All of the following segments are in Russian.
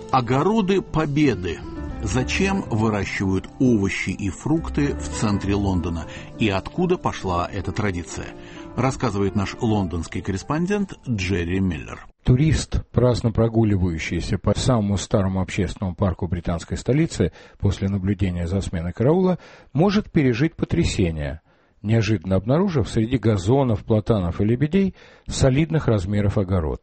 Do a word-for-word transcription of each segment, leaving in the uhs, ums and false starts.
Огороды Победы. Зачем выращивают овощи и фрукты в центре Лондона и откуда пошла эта традиция, рассказывает наш лондонский корреспондент Джерри Миллер. Турист, праздно прогуливающийся по самому старому общественному парку британской столицы после наблюдения за сменой караула, может пережить потрясение, неожиданно обнаружив среди газонов, платанов и лебедей солидных размеров огород.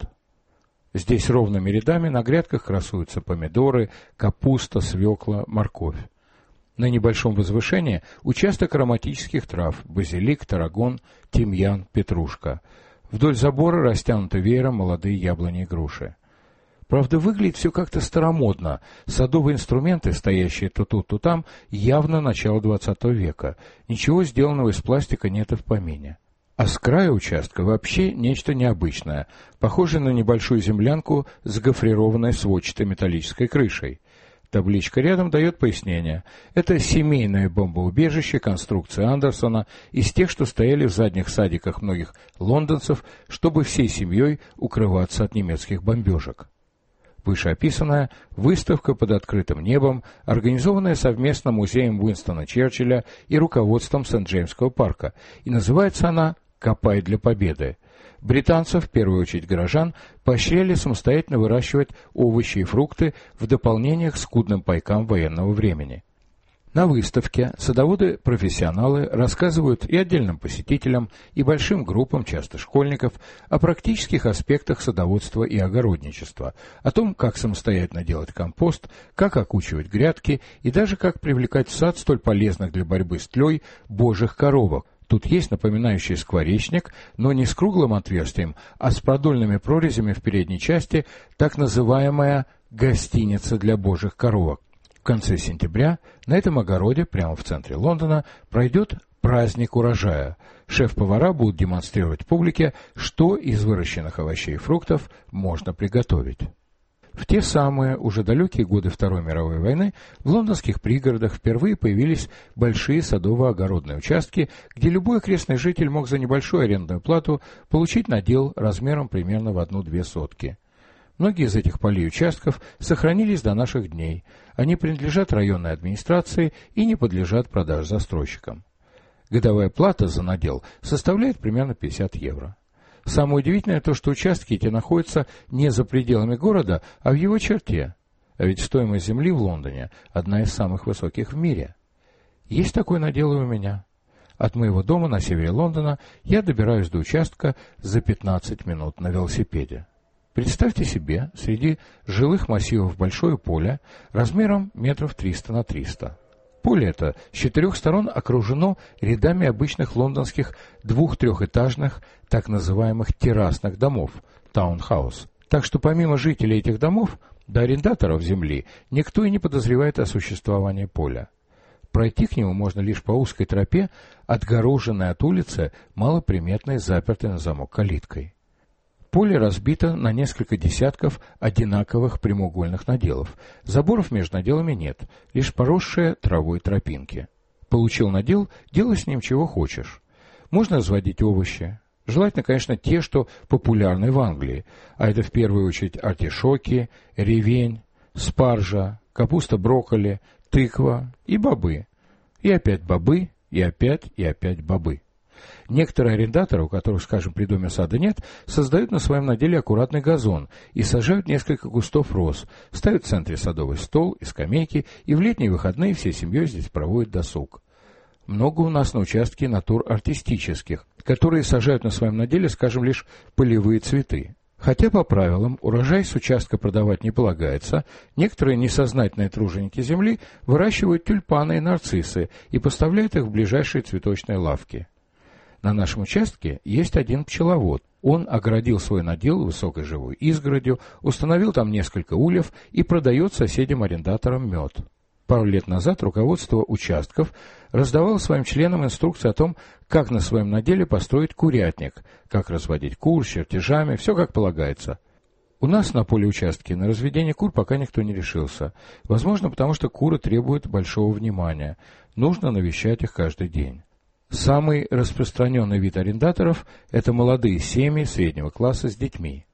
Здесь ровными рядами на грядках красуются помидоры, капуста, свекла, морковь. На небольшом возвышении участок ароматических трав – базилик, таррагон, тимьян, петрушка. Вдоль забора растянуты веером молодые яблони и груши. Правда, выглядит все как-то старомодно. Садовые инструменты, стоящие то тут, то там, явно начало двадцатого века. Ничего сделанного из пластика нет и в помине. А с края участка вообще нечто необычное, похожее на небольшую землянку с гофрированной сводчатой металлической крышей. Табличка рядом дает пояснение. Это семейное бомбоубежище конструкции Андерсона из тех, что стояли в задних садиках многих лондонцев, чтобы всей семьей укрываться от немецких бомбежек. Вышеописанная выставка под открытым небом, организованная совместно музеем Уинстона Черчилля и руководством Сент-Джеймсского парка, и называется она «Копай для победы». Британцев, в первую очередь горожан, поощряли самостоятельно выращивать овощи и фрукты в дополнение к скудным пайкам военного времени. На выставке садоводы-профессионалы рассказывают и отдельным посетителям, и большим группам, часто школьников, о практических аспектах садоводства и огородничества, о том, как самостоятельно делать компост, как окучивать грядки и даже как привлекать в сад столь полезных для борьбы с тлей божьих коровок. Тут есть напоминающий скворечник, но не с круглым отверстием, а с продольными прорезями в передней части, так называемая «гостиница для божьих коровок». В конце сентября на этом огороде, прямо в центре Лондона, пройдет праздник урожая. Шеф-повара будут демонстрировать публике, что из выращенных овощей и фруктов можно приготовить. В те самые, уже далекие годы Второй мировой войны, в лондонских пригородах впервые появились большие садово-огородные участки, где любой окрестный житель мог за небольшую арендную плату получить надел размером примерно в одну-две сотки. Многие из этих полей и участков сохранились до наших дней. Они принадлежат районной администрации и не подлежат продаже застройщикам. Годовая плата за надел составляет примерно пятьдесят евро. Самое удивительное то, что участки эти находятся не за пределами города, а в его черте. А ведь стоимость земли в Лондоне одна из самых высоких в мире. Есть такой надел и у меня. От моего дома на севере Лондона я добираюсь до участка за пятнадцать минут на велосипеде. Представьте себе, среди жилых массивов большое поле размером метров триста на триста. Поле это с четырех сторон окружено рядами обычных лондонских двух-трехэтажных так называемых террасных домов, таунхаус. Так что помимо жителей этих домов, до арендаторов земли, никто и не подозревает о существовании поля. Пройти к нему можно лишь по узкой тропе, отгороженной от улицы малоприметной запертой на замок калиткой. Поле разбито на несколько десятков одинаковых прямоугольных наделов. Заборов между наделами нет, лишь поросшие травой тропинки. Получил надел, делай с ним чего хочешь. Можно разводить овощи. Желательно, конечно, те, что популярны в Англии. А это в первую очередь артишоки, ревень, спаржа, капуста брокколи, тыква и бобы. И опять бобы, и опять, и опять бобы. Некоторые арендаторы, у которых, скажем, при доме сада нет, создают на своем наделе аккуратный газон и сажают несколько кустов роз, ставят в центре садовый стол и скамейки, и в летние выходные всей семьей здесь проводят досуг. Много у нас на участке натур артистических, которые сажают на своем наделе, скажем, лишь полевые цветы. Хотя по правилам урожай с участка продавать не полагается, некоторые несознательные труженики земли выращивают тюльпаны и нарциссы и поставляют их в ближайшие цветочные лавки. На нашем участке есть один пчеловод. Он огородил свой надел высокой живой изгородью, установил там несколько ульев и продает соседям-арендаторам мед. Пару лет назад руководство участков раздавало своим членам инструкции о том, как на своем наделе построить курятник, как разводить кур с чертежами, все как полагается. У нас на поле участке на разведение кур пока никто не решился. Возможно, потому что куры требуют большого внимания. Нужно навещать их каждый день. Самый распространенный вид арендаторов – это молодые семьи среднего класса с детьми.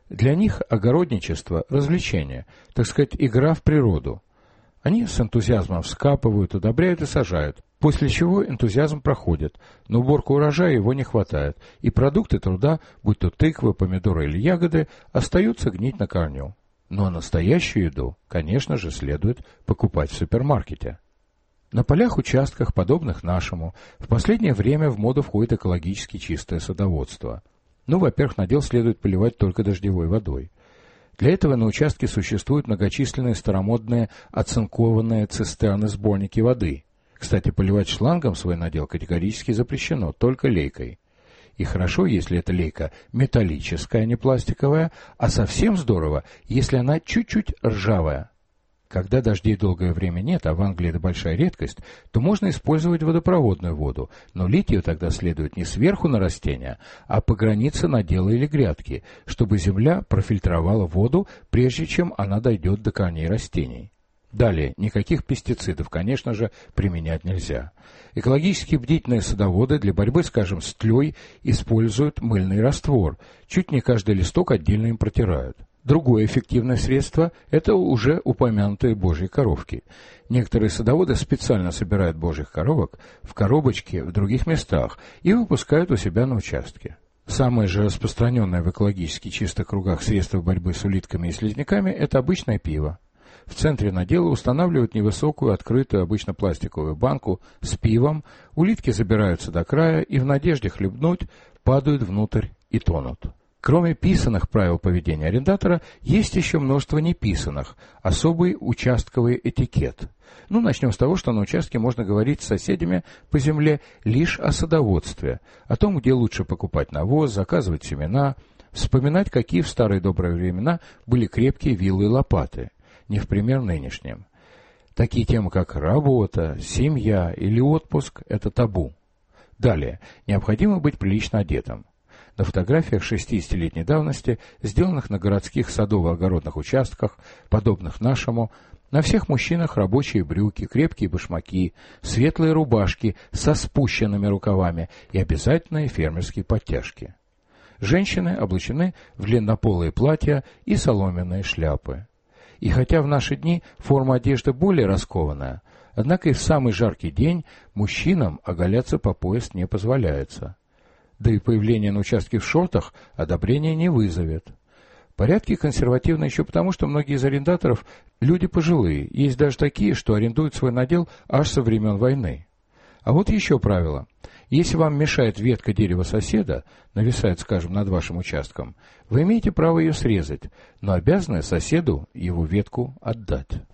Для них огородничество – развлечение, так сказать, игра в природу. Они с энтузиазмом вскапывают, удобряют и сажают, после чего энтузиазм проходит, но уборку урожая его не хватает, и продукты труда, будь то тыквы, помидоры или ягоды, остаются гнить на корню. Но настоящую еду, конечно же, следует покупать в супермаркете. На полях-участках, подобных нашему, в последнее время в моду входит экологически чистое садоводство. Ну, во-первых, надел следует поливать только дождевой водой. Для этого на участке существуют многочисленные старомодные оцинкованные цистерны-сборники воды. Кстати, поливать шлангом свой надел категорически запрещено, только лейкой. И хорошо, если эта лейка металлическая, а не пластиковая, а совсем здорово, если она чуть-чуть ржавая. Когда дождей долгое время нет, а в Англии это большая редкость, то можно использовать водопроводную воду, но лить ее тогда следует не сверху на растения, а по границе надела или грядки, чтобы земля профильтровала воду, прежде чем она дойдет до корней растений. Далее, никаких пестицидов, конечно же, применять нельзя. Экологически бдительные садоводы для борьбы, скажем, с тлей используют мыльный раствор, чуть не каждый листок отдельно им протирают. Другое эффективное средство – это уже упомянутые божьи коровки. Некоторые садоводы специально собирают божьих коровок в коробочки в других местах и выпускают у себя на участке. Самое же распространенное в экологически чистых кругах средство борьбы с улитками и слизняками – это обычное пиво. В центре надела устанавливают невысокую, открытую, обычно пластиковую банку с пивом, улитки забираются до края и в надежде хлебнуть падают внутрь и тонут. Кроме писаных правил поведения арендатора, есть еще множество неписаных, особый участковый этикет. Ну, начнем с того, что на участке можно говорить с соседями по земле лишь о садоводстве, о том, где лучше покупать навоз, заказывать семена, вспоминать, какие в старые добрые времена были крепкие вилы и лопаты, не в пример нынешним. Такие темы, как работа, семья или отпуск – это табу. Далее, необходимо быть прилично одетым. На фотографиях шестидесятилетней давности, сделанных на городских садово-огородных участках, подобных нашему, на всех мужчинах рабочие брюки, крепкие башмаки, светлые рубашки со спущенными рукавами и обязательные фермерские подтяжки. Женщины облачены в длиннополые платья и соломенные шляпы. И хотя в наши дни форма одежды более раскованная, однако и в самый жаркий день мужчинам оголяться по пояс не позволяется. Да и появление на участке в шортах одобрения не вызовет. Порядки консервативны еще потому, что многие из арендаторов – люди пожилые, есть даже такие, что арендуют свой надел аж со времен войны. А вот еще правило. Если вам мешает ветка дерева соседа, нависает, скажем, над вашим участком, вы имеете право ее срезать, но обязаны соседу его ветку отдать.